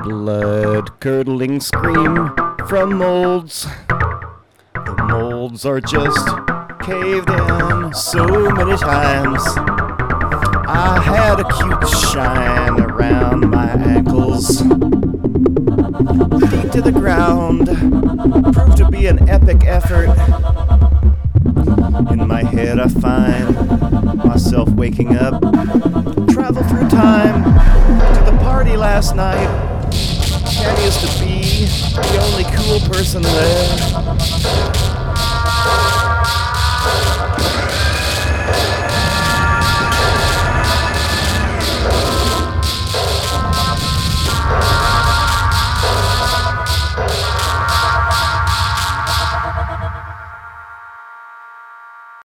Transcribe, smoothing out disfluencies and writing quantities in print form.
blood-curdling scream from molds. The molds are just caved in so many times. I had a cute shine around my ankles. Feet to the ground proved to be an epic effort. In my head I find myself waking up. Travel through time to the party last night. Cat used to be the only cool person there.